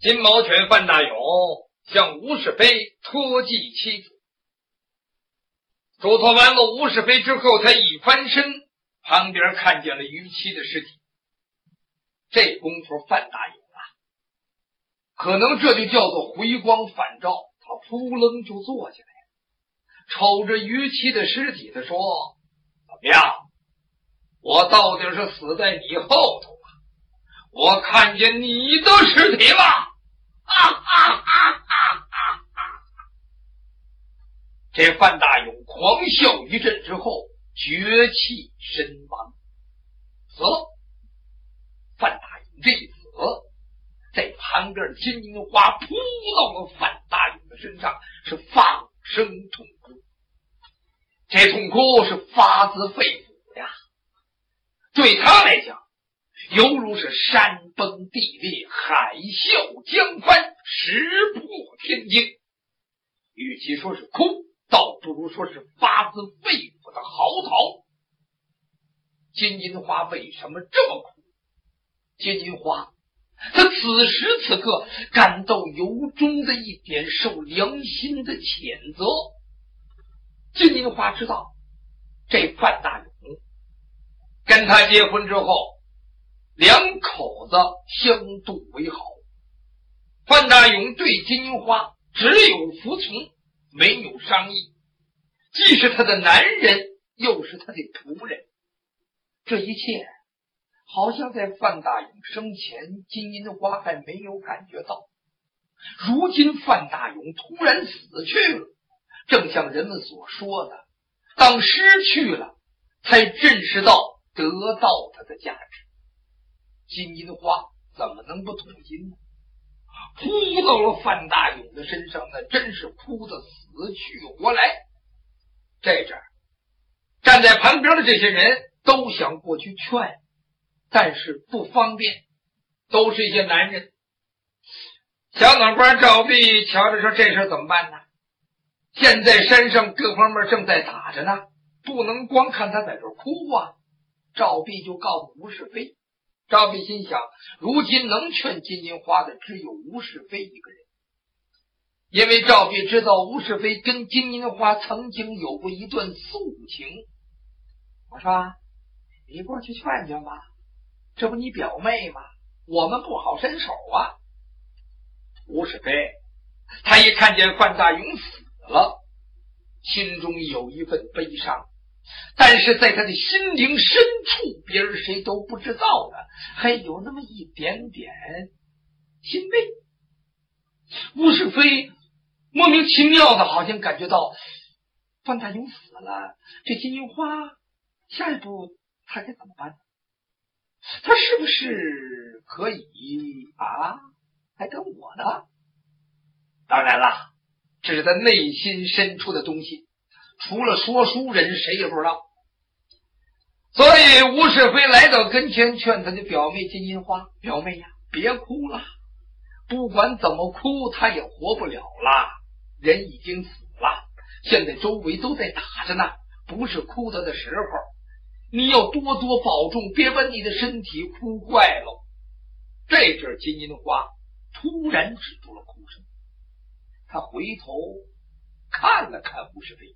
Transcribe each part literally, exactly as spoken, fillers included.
金毛犬范大勇向吴世飞托寄妻子，嘱托完了吴世飞之后，他一翻身，旁边看见了于七的尸体。这功夫范大勇啊，可能这就叫做回光返照，他扑棱就坐起来了，瞅着于七的尸体，他说：怎么样，我到底是死在你后头啊，我看见你的尸体了。哈哈哈哈哈！这范大勇狂笑一阵之后，绝气身亡，死了。范大勇这一死，在旁边的金银花扑到了范大勇的身上，是放声痛哭。这痛哭是发自肺腑呀，对他来讲，犹如是山崩地裂，海啸江翻，石破天惊。与其说是哭，倒不如说是发自肺腑的嚎啕。金银花为什么这么苦？金银花他此时此刻感到由衷的一点受良心的谴责。金银花知道这范大勇跟他结婚之后，两口子相度为好。范大勇对金银花只有服从，没有商议，既是他的男人，又是他的仆人。这一切好像在范大勇生前，金银花还没有感觉到。如今范大勇突然死去了，正像人们所说的，当失去了，才认识到得到它的价值。金银花怎么能不痛心呢？扑到了范大勇的身上，那真是扑得死去活来。这阵站在旁边的这些人都想过去劝，但是不方便，都是一些男人。小脑瓜赵壁瞧着说，这事怎么办呢？现在山上各方面正在打着呢，不能光看他在这哭啊。赵壁就告诉吴世飞，赵壁心想，如今能劝金银花的只有吴世飞一个人，因为赵壁知道吴世飞跟金银花曾经有过一段宿情。我说你过去劝劝吧，这不你表妹吗？我们不好伸手啊。吴世飞他一看见范大勇死了，心中有一份悲伤，但是在他的心灵深处，别人谁都不知道的，还有那么一点点欣慰。吴世飞莫名其妙的好像感觉到范大勇死了，这金银花下一步他该怎么办？他是不是可以啊还跟我呢？当然了，这是他内心深处的东西，除了说书人谁也不知道。所以吴世飞来到跟前，劝他的表妹金银花，表妹呀，别哭了，不管怎么哭他也活不了了，人已经死了，现在周围都在打着呢，不是哭他的时候，你要多多保重，别把你的身体哭坏了。这阵金银花突然止住了哭声，他回头看了看吴世飞，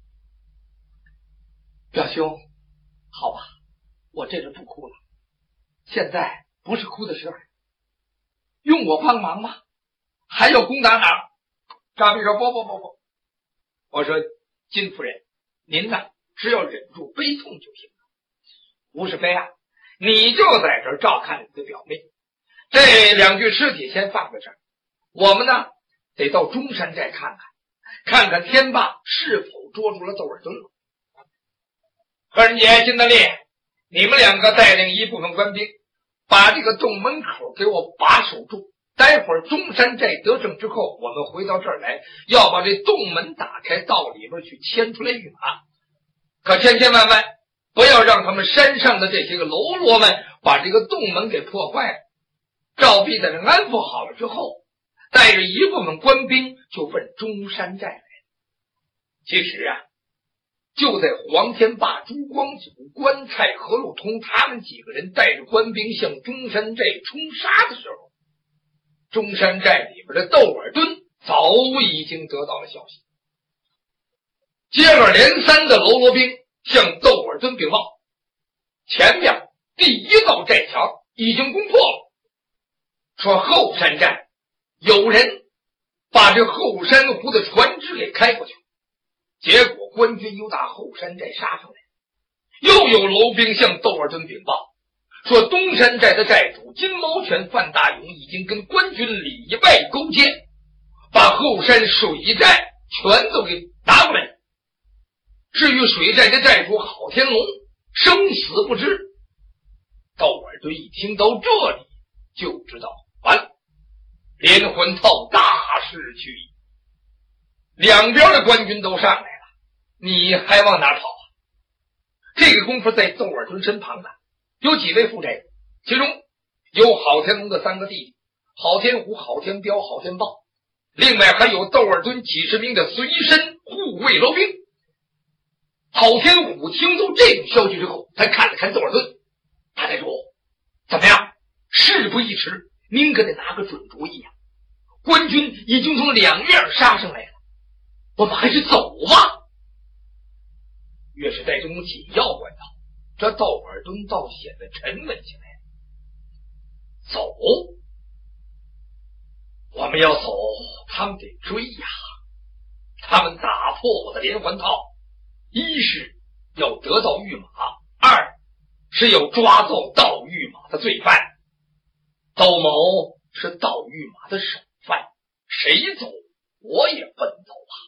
表兄，好吧，我这就不哭了，现在不是哭的时候，用我帮忙吗？还要攻打哪儿？张飞说不不不不，我说金夫人，您呢只要忍住悲痛就行了。吴世飞啊，你就在这儿照看你的表妹，这两具尸体先放在这儿，我们呢得到中山寨看看，看看天霸是否捉住了窦尔敦了。何仁杰、金德烈，你们两个带领一部分官兵，把这个洞门口给我把守住。待会儿中山寨得胜之后，我们回到这儿来，要把这洞门打开，到里边去牵出来御马。可千千万万不要让他们山上的这些个喽啰们把这个洞门给破坏了。赵壁在这安抚好了之后，带着一部分官兵就奔中山寨来了。其实啊，就在黄天霸、朱光祖、关蔡、何路通他们几个人带着官兵向中山寨冲杀的时候，中山寨里边而这窦尔敦早已经得到了消息，接二连三的喽啰兵向窦尔敦禀报，前面第一道寨墙已经攻破了，说后山寨有人把这后山湖的船只给开过去，结果官军又打后山寨杀上来。又有楼兵向窦尔敦禀报，说东山寨的寨主金毛犬范大勇已经跟官军里外勾结，把后山水寨全都给拿过来了。至于水寨的寨主郝天龙生死不知。窦尔敦一听到这里就知道完了，连环套大势去矣。两边的官军都上来了，你还往哪跑啊？这个功夫在窦尔敦身旁的有几位副寨，其中有郝天龙的三个弟弟，郝天虎、郝天彪、郝天豹，另外还有窦尔敦几十名的随身护卫牢兵。郝天虎听到这种消息之后，他看了看窦尔敦，大寨主，怎么样？事不宜迟，您可得拿个准主意呀！官军已经从两面杀上来了，我们还是走吧。越是在这种紧要关头，这窦尔敦倒显得沉稳起来。走，我们要走，他们得追呀！他们打破我的连环套，一是要得到御马，二是要抓走盗御马的罪犯。窦某是盗御马的首犯，谁走我也不能走啊！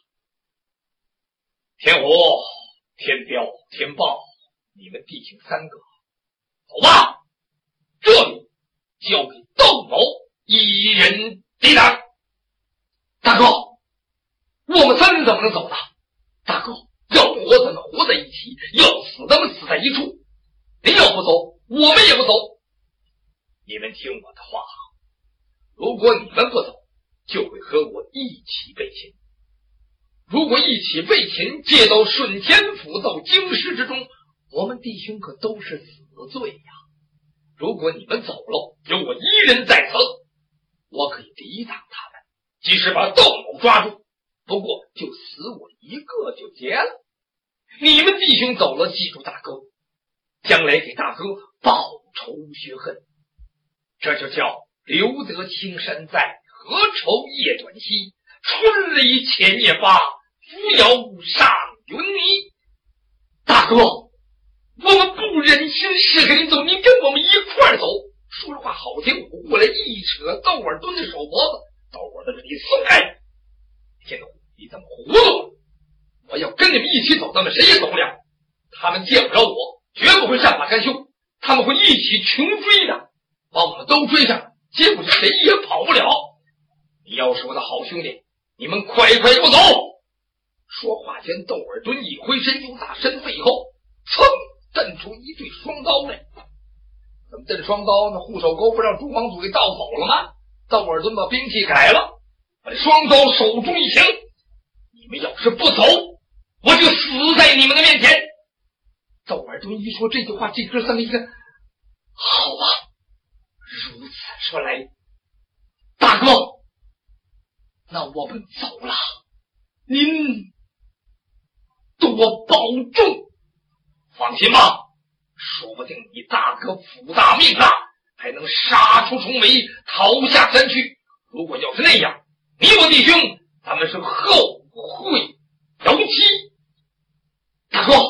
天虎、天彪、天豹，你们弟兄三个走吧，这里交给窦某一人抵挡。大哥，我们三人怎么能走呢？大哥，要活咱们活在一起，要死咱们死在一处。您要不走，我们也不走。你们听我的话，如果你们不走，就会和我一起被擒。如果一起被擒，借到顺天府到京师之中，我们弟兄可都是死罪呀。如果你们走了，有我一人在此，我可以抵挡他们，即使把窦某抓住，不过就死我一个就结了。你们弟兄走了，记住大哥，将来给大哥报仇雪恨，这就叫留得青山在，何愁夜短息，春里且夜发，扶摇上云霓。大哥，我们不忍心是给您走，您跟我们一块儿走。说着话，郝天虎过来一扯窦尔敦的手脖子，窦尔敦，你松开！天虎，你怎么糊涂？我要跟你们一起走，咱们谁也走不了。他们见不着我，绝不会善罢甘休，他们会一起穷追的，把我们都追上，结果谁也跑不了。你要是我的好兄弟，你们快快给我走！说话间，窦尔敦一挥身，由打身背后噌蹬出一对双刀来。怎么这双刀呢？护手钩不让朱王祖给盗走了吗？窦尔敦把兵器改了，把这双刀手中一行，你们要是不走，我就死在你们的面前。窦尔敦一说这句话，这哥三个一看，好吧，如此说来，大哥，那我们走了，您多保重。放心吧，说不定你大哥福大命大，还能杀出重围，逃下山去。如果要是那样，你我弟兄，咱们是后会有期。大哥，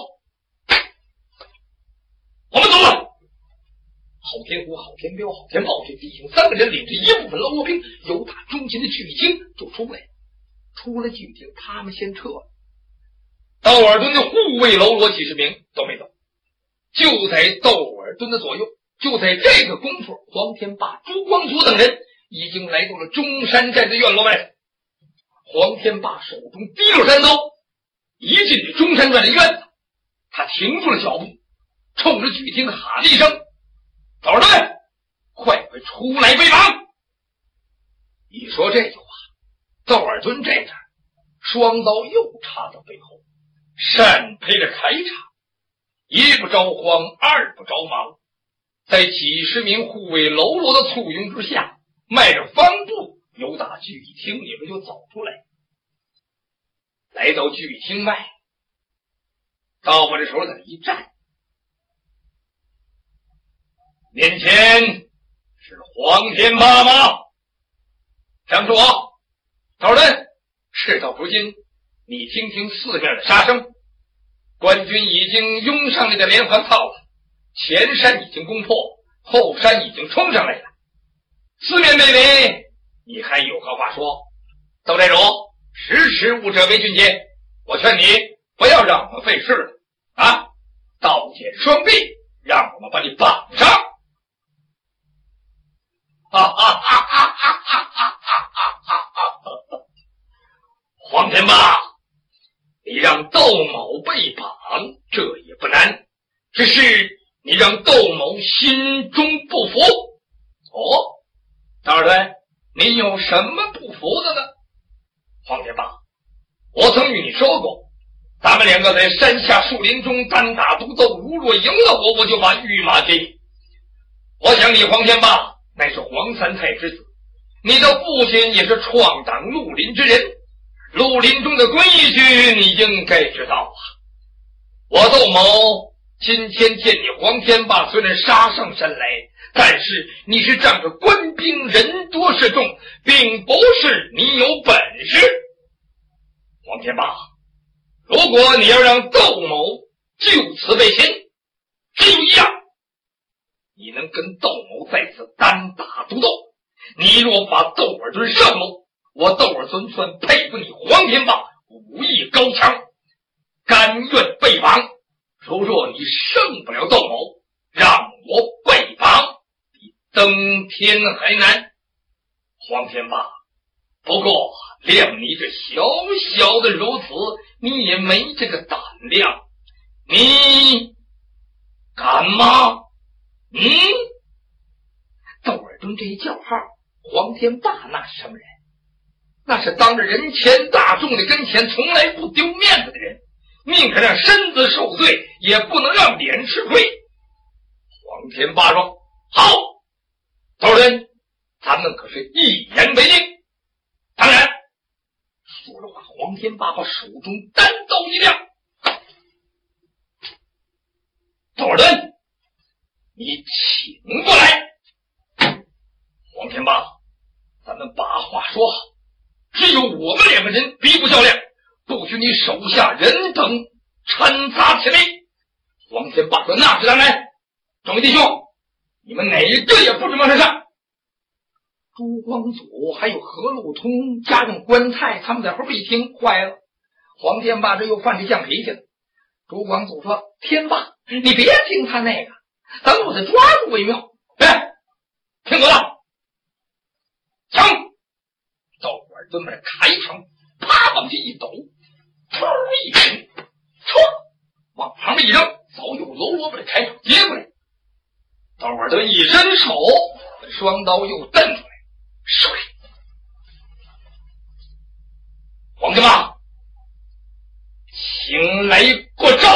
我们走了。郝天虎、郝天彪、郝天豹这弟兄三个人领着一部分喽啰兵，由打中间的巨鲸就出来了。出了巨鲸，他们先撤了。窦尔敦的护卫喽啰几十名都没走，就在窦尔敦的左右。就在这个功夫，黄天霸、朱光祖等人已经来到了中山寨的院落外。黄天霸手中提溜山刀，一进这中山寨的院子，他停住了脚步，冲着举厅喊了一声：“窦尔敦，快快出来为王！”一说这句话，窦尔敦这阵双刀又插到背后，闪配着铠甲，一不着慌，二不着忙，在几十名护卫喽啰的簇拥之下，迈着方步由打聚义厅里边就走出来，来到聚义厅外，到我这时候在那一站，面前是黄天霸吗？张住我！头人，事到如今，你听听四面的杀声，官军已经拥上来的连环炮了，前山已经攻破，后山已经冲上来了，四面被围，你还有何话说？窦寨主，识时务者为俊杰，我劝你不要让我们费事了啊！刀剑双臂，让我们把你绑上！哈哈哈哈哈哈哈哈哈！黄天霸，你让窦某被绑，这也不难，只是你让窦某心中不服。哦，大二队，你有什么不服的呢？黄天霸，我曾与你说过，咱们两个在山下树林中单打独斗，如若赢了我，我就把御马给你。我想你黄天霸乃是黄三太之子，你的父亲也是创党绿林之人，绿林中的规矩你应该知道啊。我窦某今天见你黄天霸虽然杀上山来，但是你是仗着官兵人多势众，并不是你有本事。黄天霸，如果你要让窦某就此被擒，只有一样，你能跟窦某在此单打独斗。你若把窦尔敦胜了，我窦尔敦算佩服你黄天霸武艺高强，甘愿被绑。如若你胜不了窦某，让我被绑比登天还难。黄天霸，不过谅你这小小的如此，你也没这个胆量，你敢吗？嗯，窦尔敦这一叫号，黄天霸那是什么人？那是当着人前大众的跟前从来不丢面子的人，宁可让身子受罪，也不能让脸吃亏。黄天霸说：好，窦尔敦，咱们可是一言为定。当然，说着话，黄天霸把手中单刀一亮，窦尔敦，你请过来。黄天霸，咱们把话说好，只有我们两个人比不较量，不许你手下人等掺杂其内。黄天霸说：那是当然。众位弟兄，你们哪一个也不准往上上。朱光祖还有何路通加上关蔡，他们在后边一听，坏了，黄天霸这又犯起犟脾气了。朱光祖说：天霸，你别听他那个，咱们把他抓住为妙。哎，听我的，枪！窦尔敦把这卡一闯，啪往下一抖，突一声，唰往旁边一扔，早有喽啰把这开场接过来。窦尔敦一伸手，双刀又蹬出来，唰！黄天霸，请来过招！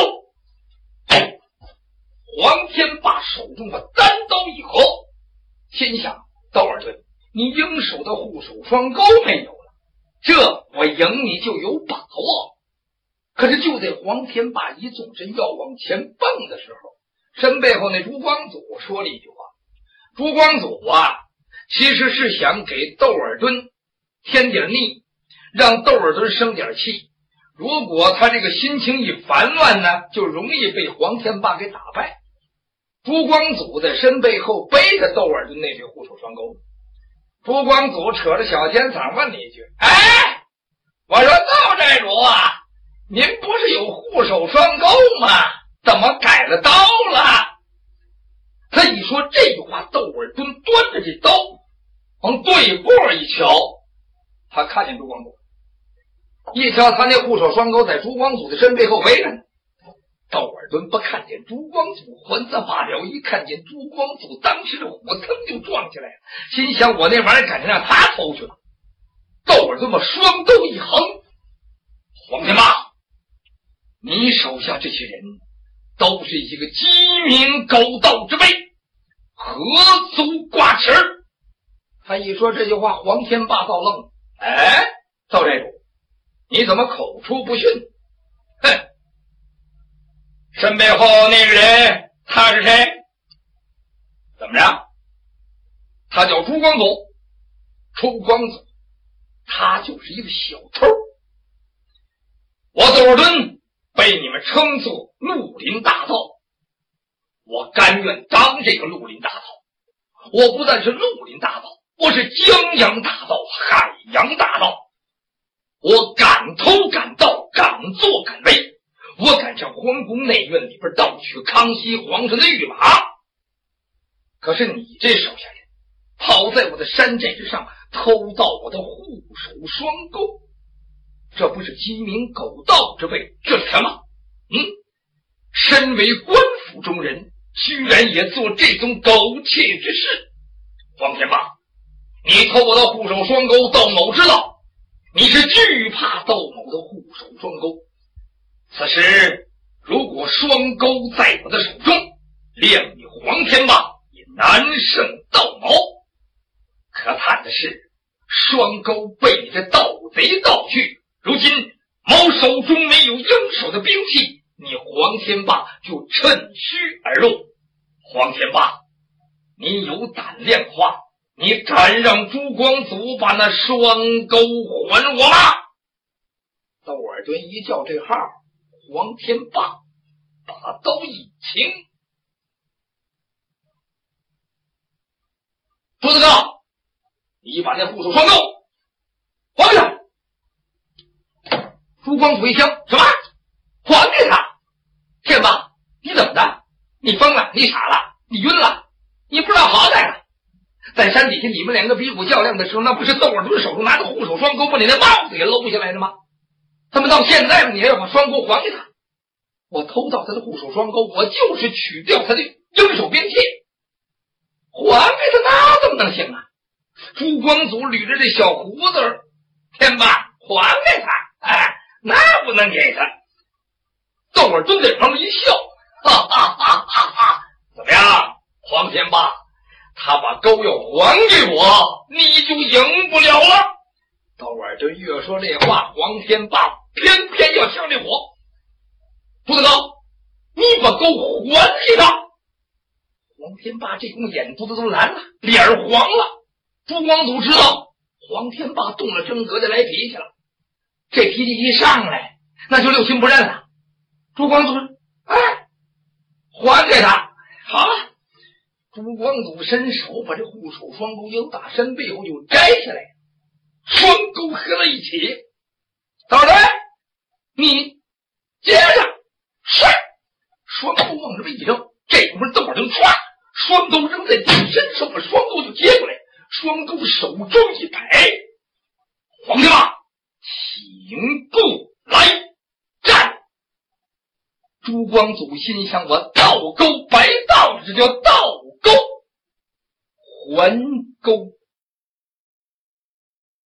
黄天霸手中把单刀一合，心想：窦尔敦，你应手的护手双钩没有了，这我赢你就有把握。可是就在黄天霸一纵身要往前蹦的时候，身背后那朱光祖说了一句话。朱光祖啊，其实是想给窦尔敦添点腻，让窦尔敦生点气。如果他这个心情一烦乱呢，就容易被黄天霸给打败。朱光祖在身背后背着窦尔敦那对护手双钩。朱光祖扯着小尖嗓问了一句：哎，我说窦寨主啊，您不是有护手双钩吗？怎么改了刀了？他一说这句话，窦尔敦端着这刀往对过一瞧，他看见朱光祖，一瞧他那护手双钩在朱光祖的身背后围着呢。窦尔敦不看见朱光祖还则罢了，一看见朱光祖，当时这火腾就撞起来了，心想我那玩意儿赶紧让他偷去了。窦尔敦把双刀一横：黄天霸，你手下这些人都是一个鸡鸣狗盗之辈，何足挂齿。他一说这句话，黄天霸倒愣了， 哎，赵寨主，你怎么口出不逊？哼！身背后那个人他是谁？怎么着？他叫朱光祖。朱光祖，他就是一个小偷。我窦尔敦被你们称作绿林大盗，我甘愿当这个绿林大盗。我不但是绿林大盗，我是江洋大盗、海洋大盗。我敢偷敢盗，敢作敢为。我敢上皇宫内院里边盗取康熙皇上的御马。可是你这手下人跑在我的山寨之上，偷盗我的护手双钩，这不是鸡鸣狗盗之辈，这是什么？嗯，身为官府中人，居然也做这种苟且之事。黄天霸，你偷我的护手双钩，窦某知道你是惧怕窦某的护手双钩。此时如果双钩在我的手中，谅你黄天霸也难胜窦某。可叹的是，双钩被你这盗贼盗去，如今某手中没有应手的兵器，你黄天霸就趁虚而入。黄天霸，你有胆量的话，你敢让朱光祖把那双钩还我吗？窦尔敦一叫这号，黄天霸把刀一擎，朱子高，你把那护手双钩还给他。朱光祖一听，什么？还给他？天霸，你怎么的？你疯了？你傻了？你晕了？你不知道好歹了？在山底下你们两个比武较量的时候，那不是窦尔敦手中拿着护手双钩把你那帽子也搂下来了吗？他们到现在了，你还要把双钩还给他？我偷到他的护手双钩，我就是取掉他的应手兵器，还给他，那怎么能行啊？朱光祖捋着这小胡子，天霸，还给他，哎，那不能给他。窦尔敦在旁边一笑，哈哈哈哈哈！怎么样，黄天霸，他把钩要还给我，你就赢不了了。窦尔敦越说这话，黄天霸偏偏要向这火。朱子高，你把钩还给他。黄天霸这公眼珠子都蓝了，脸黄了。朱光祖知道黄天霸动了真格的来脾气了，这脾气一上来，那就六亲不认了。朱光祖说：“哎，还给他。”好了，朱光祖伸手把这护手双钩由打身背后就摘下来，双钩合在一起。窦尔敦，你接着，唰，双钩往这么一扔，这会儿窦尔敦唰，双钩扔在地，伸手把双钩就接过来，双钩手中一摆，黄天霸，请步来战。朱光祖心想，我倒钩白倒，这叫倒钩还钩。